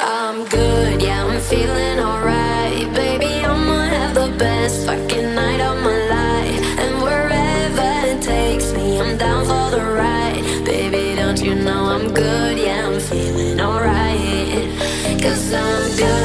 I'm good, yeah, I'm feeling alright. Baby, I'ma have the best fucking night of my life. And wherever it takes me, I'm down for the ride. Baby, don't you know I'm good, yeah, I'm feeling alright. 'Cause I'm good.